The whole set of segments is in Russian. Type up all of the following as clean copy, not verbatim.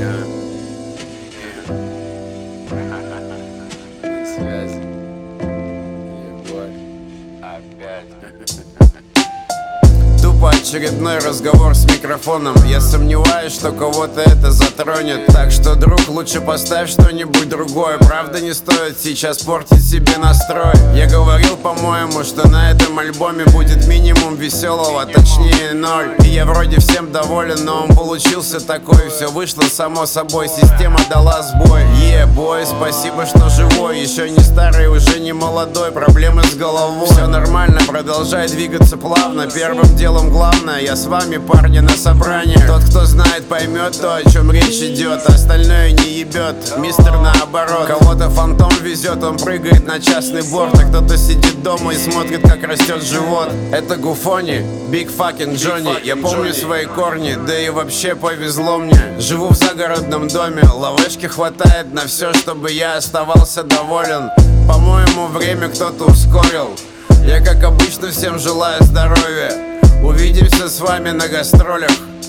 Связь. Егор. Опять. Тупо очередной разговор с микрофоном. Я сомневаюсь, что кого-то это затронет. Так что, друг, лучше поставь что-нибудь другое. Правда, не стоит сейчас портить себе настрой. Я говорил, по-моему, что на этом альбоме будет минимум веселого, точнее 0. И я вроде всем доволен, но он получился такой. Все вышло само собой, система дала сбой. Бой, спасибо, что живой. Еще не старый, уже не молодой. Проблемы с головой. Все нормально, продолжай двигаться плавно. Первым делом главное, я с вами, парни, на собрании. Тот, кто знает, поймет то, о чем речь идет. Остальное не ебет, мистер наоборот. Кого-то фантом везет, он прыгает на частный борт. А кто-то сидит дома и смотрит, как растет живот. Это Гуфони, Big Fucking Johnny. Я помню свои корни, да и вообще повезло мне. Живу в загородном доме, лавешки хватает на все, чтобы я оставался доволен. По-моему, время кто-то ускорил. Я, как обычно, всем желаю здоровья. Увидимся с вами на гастролях.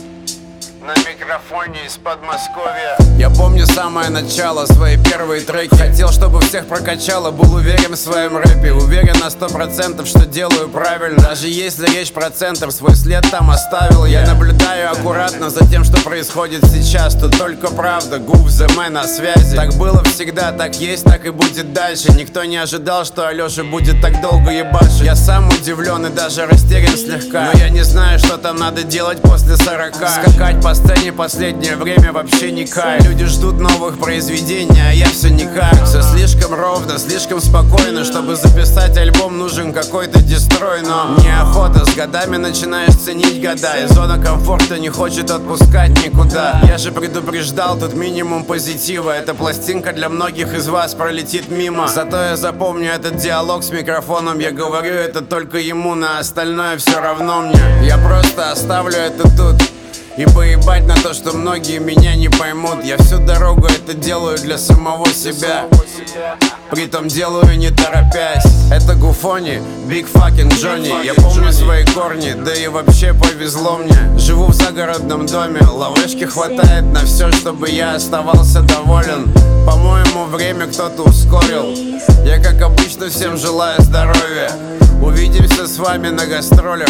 На микрофоне из Подмосковья. Я помню самое начало, свои первые треки. Хотел, чтобы всех прокачало, был уверен в своем рэпе. Уверен на 100%, что делаю правильно. Даже если речь про центр, свой след там оставил. Я наблюдаю аккуратно за тем, что происходит сейчас. Тут только правда, Гуф, The Man на связи. Так было всегда, так есть, так и будет дальше. Никто не ожидал, что Алёша будет так долго ебашить. Я сам удивлен и даже растерян слегка. Но я не знаю, что там надо делать после 40. Скакать по сцене последнее время вообще не кайф. Люди ждут новых произведений, а я все никак. Все слишком ровно, слишком спокойно. Чтобы записать альбом, нужен какой-то дестрой. Но неохота, с годами начинаешь ценить года. И зона комфорта не хочет отпускать никуда. Я же предупреждал, тут минимум позитива. Эта пластинка для многих из вас пролетит мимо. Зато я запомню этот диалог с микрофоном. Я говорю это только ему, на остальное все равно мне. Я просто оставлю это тут. И поебать на то, что многие меня не поймут. Я всю дорогу это делаю для самого себя. Притом делаю не торопясь. Это Гуфони, Big Fucking Johnny. Я помню свои корни, да и вообще повезло мне. Живу в загородном доме, лавешки хватает на все, чтобы я оставался доволен. По-моему, время кто-то ускорил. Я, как обычно, всем желаю здоровья. Увидимся с вами на гастролях.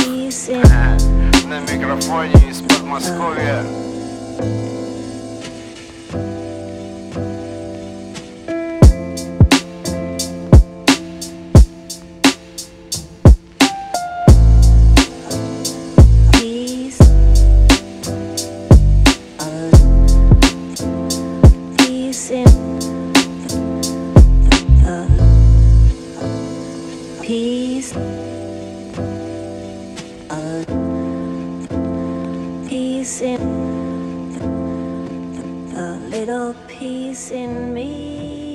На микрофоне из Подмосковья. Peace in a little peace in me.